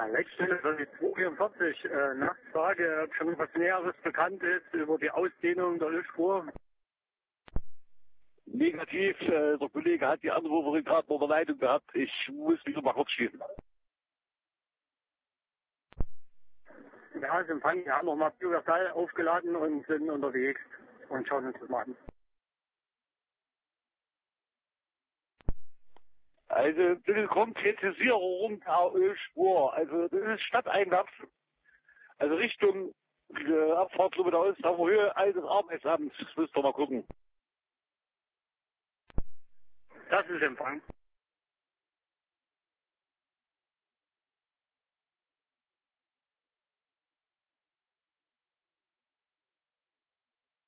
Leitstelle für die 244, Nachfrage, ob schon was Näheres bekannt ist über die Ausdehnung der Ölspur. Negativ, der Kollege hat die Anruferin gerade noch der Leitung gehabt. Ich muss wieder mal kurz schließen. Ja, das Empfang, wir haben nochmal Biogasal aufgeladen und sind unterwegs und schauen uns das mal an. Also, bitte Konkretisierung der Ölspur. Also, das ist stadteinwärts. Also Richtung Abfahrtslube da ist, auf Höhe altes Arbeitsamts. Müsst ihr mal gucken. Das ist Empfang.